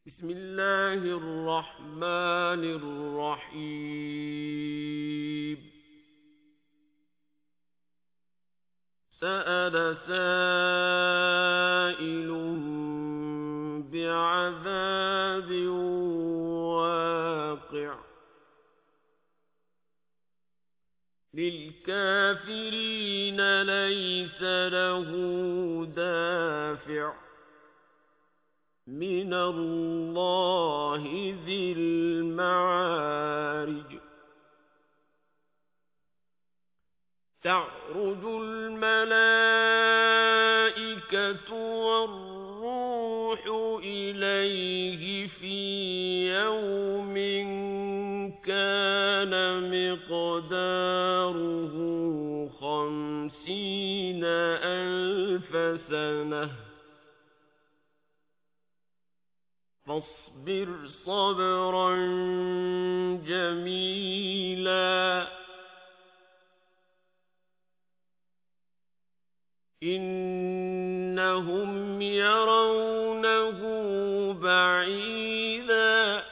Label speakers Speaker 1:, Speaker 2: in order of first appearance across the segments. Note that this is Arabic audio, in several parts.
Speaker 1: بسم الله الرحمن الرحيم سأل سائل بعذاب واقع للكافرين ليس له دافع من الله ذي المعارج تعرج الملائكة والروح إليه في يوم كان مقداره 50,000 سنة فاصبر صبرا جميلا إنهم يرونه بعيدا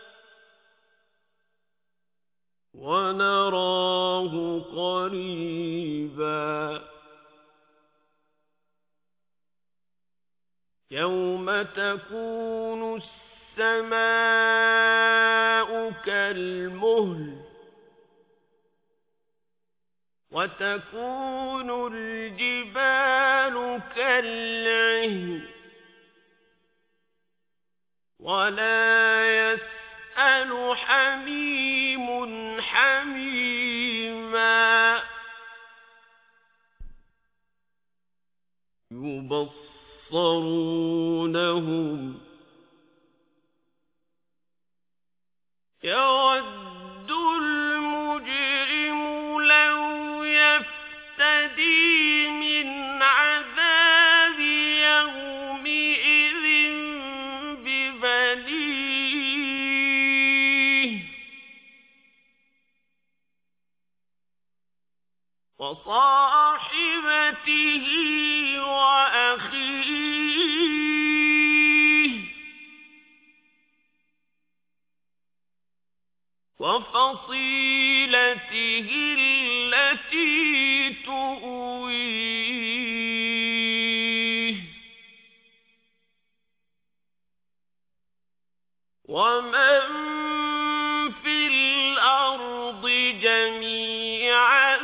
Speaker 1: ونراه قريبا يوم تكون السماء كالمهل وتكون الجبال كالعهن ولا يسأل حميم حميما يبصرونهم يود المجرم لو يفتدي من عذاب يومئذ ببنيه وصاحبته وأخيه وفصيلته التي تؤويه ومن في الأرض جميعا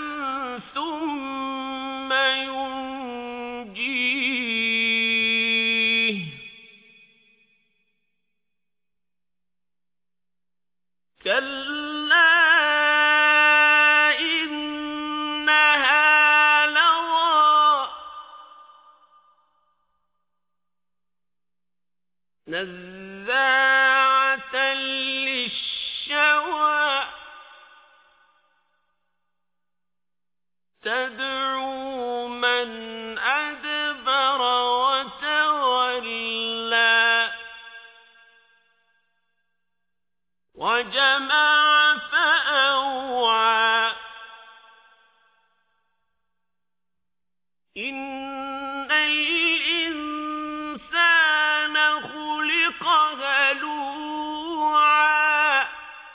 Speaker 1: ثم ينجيه كلا إنها لظى نزاعة للشوى تدعو من أدبر وتولى وجمع فأوعى إن الإنسان خلق هلوعا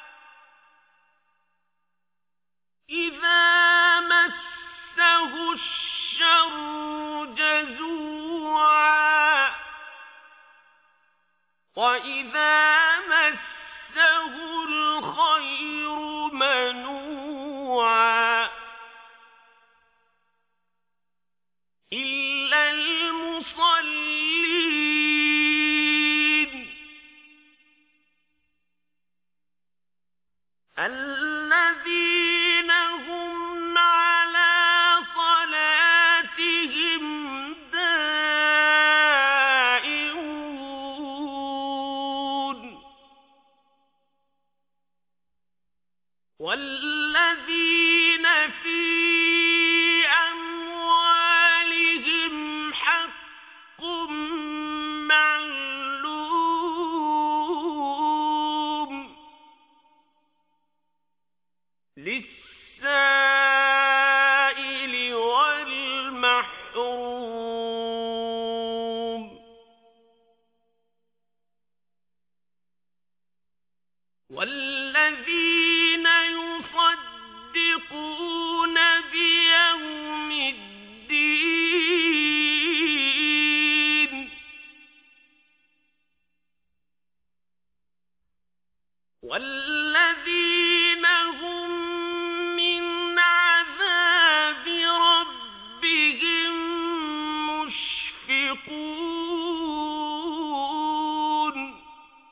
Speaker 1: إذا مسه الشر جزوعا وإذا مسه الخير منوعا إلا المصلين الذين هم على صلاتهم دائمون والذين في أموالهم حق معلوم للسائل والمحروم والذين يصدقون بيوم الدين والذين هم من عذاب ربهم مشفقون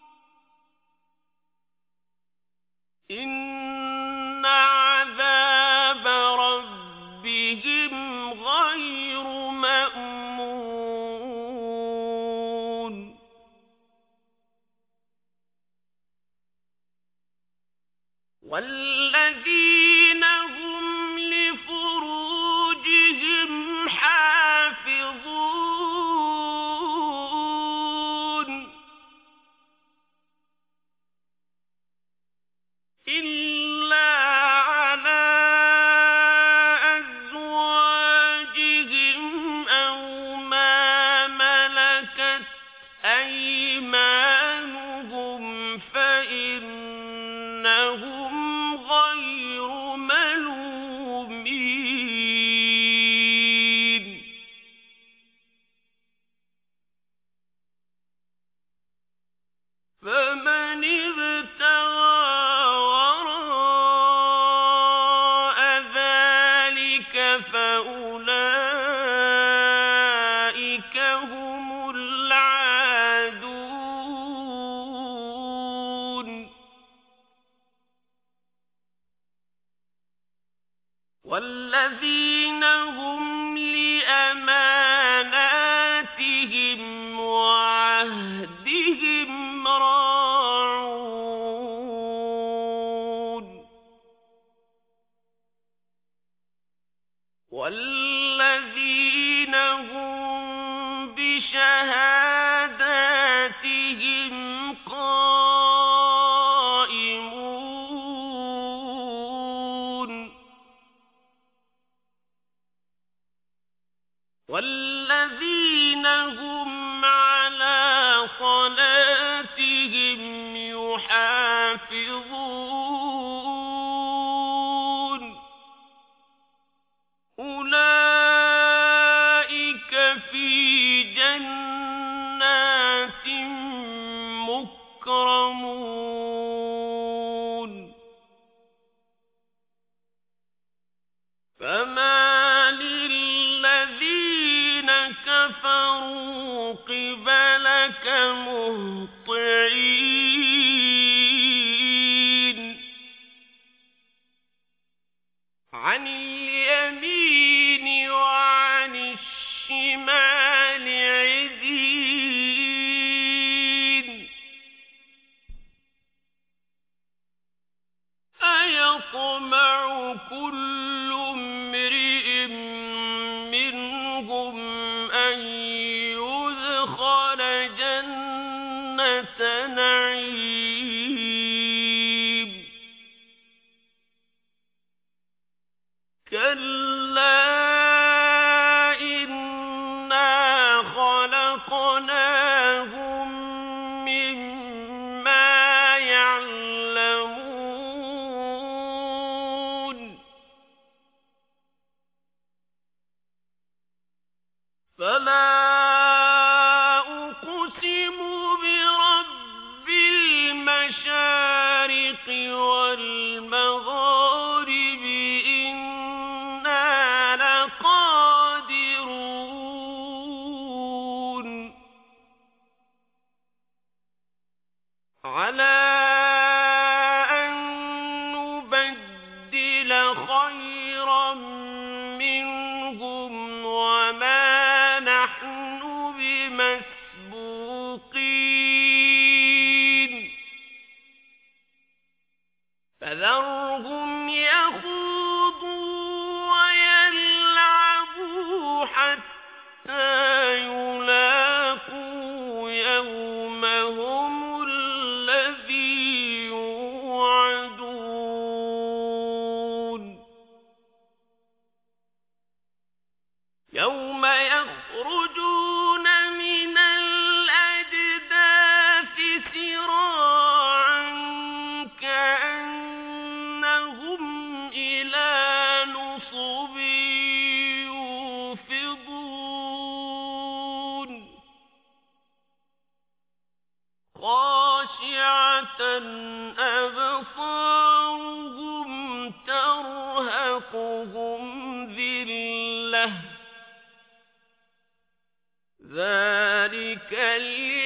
Speaker 1: إن عذاب ربهم غير مأمون والذين هم لفروجهم حافظون إلا على أزواجهم أو ما ملكت أيمانهم فإنهم غير ملومين فمن ابتغى وراء ذلك فأولئك هم العادون والذين هم لأماناتهم وعهدهم راعون والذين هم بشهاداتهم قائمون والذين هم على صلاتهم يحافظون أولئك في جنات مكرمون فما للذين كفروا قبلك مهطعين عن اليمين وعن الشمال عزين أيطمع كل امرئ منهم أن يدخل جنة نعيم كلا إنا خلقناهم مما يعلمون فلا أقسم برب المشارق والمغارب إنا لقادرون على أن نبدل خيرا منهم وما نحن بمسبوقين فذرهم يخوضوا ويلعبوا حتى يلاقوا يومهم الذي يوعدون يوم يخرجون من الأجداث سراعا ترهقهم ذِلَّةٌ ذَلِكَ